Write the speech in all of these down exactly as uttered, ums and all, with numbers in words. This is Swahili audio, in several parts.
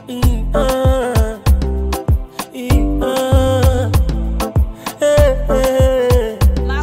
uh, uh, eh, eh.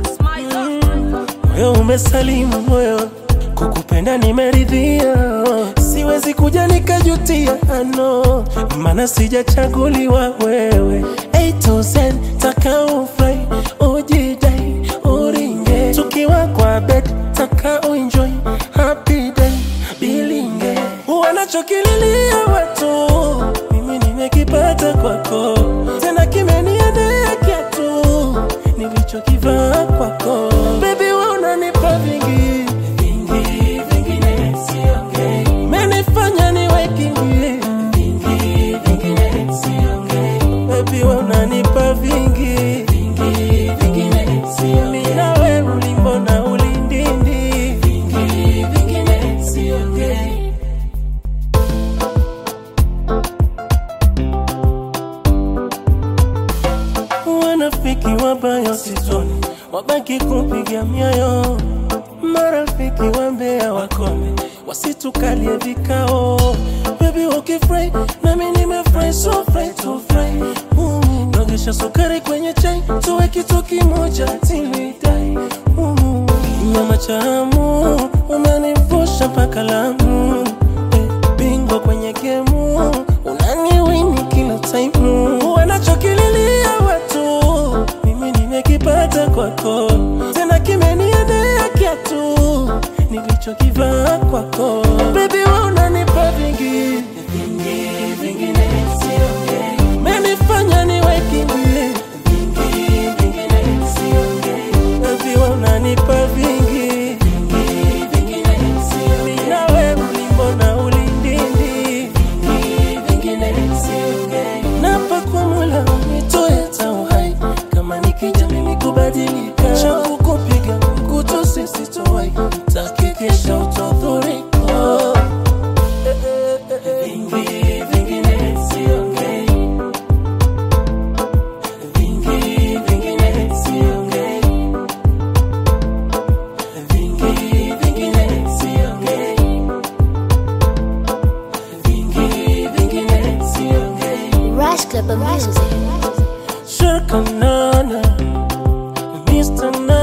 Moyo umesalimu moyo, kukupenda nimeridhia, siwezi kuja nikajutia ano, maana sijachaguliwa wewe. A to Z taka ufly, ujidai, uringe, tukiwa kwa bed taka uenjoy, happy day, bilinge. Wanachokililia watu, mimi nimekipata kwako, tena kimeniendea kiatu nilichokivaa kwako. Baby wewe unanipa vingi vingi, vingine siongei, menifanya niwe kingi vingi, vingine siongei. Baby wewe unanipa vingi vingi, vingine siongei, mimi na wewe ulimbo na ulindindi vingi, vingine siongei. Wanafiki wabaya sitoni, wabaki kupiga mioyo, marafiki wambea wakome, wasitukalie vikao. Baby ukifurahi na mimi nimefurahi, so fry to fry. Nogesha sukari kwenye chai, tuwe kitu kimoja till we die. Nyama chamu umenivusha mpaka Lamu, bingo kwenye gemu unaniwini kila time. Wanachokililia watu, mimi nimekipata kwako, tena kimeniendea kiatu nilichokivaa kwako. Baby wewe unanipa vingi vingi, vingine siongei, menifanya niwe kingi vingi, vingine siongei. Baby wewe unanipa vingi vingi, vingine siongei, mimi na wewe ulimbo na ulindindi vingi, vingine siongei. Napa kwa Mola unitoe tauhai, kama nikija mimi kubadilika, changu kupiga mkutu sisi towai, takikisha utodhurika. Vingi, vingine siongei, vingi, vingine siongei, vingi, vingine siongei, vingi, vingine siongei. Rush Clipper Music. Shirkanana, Mister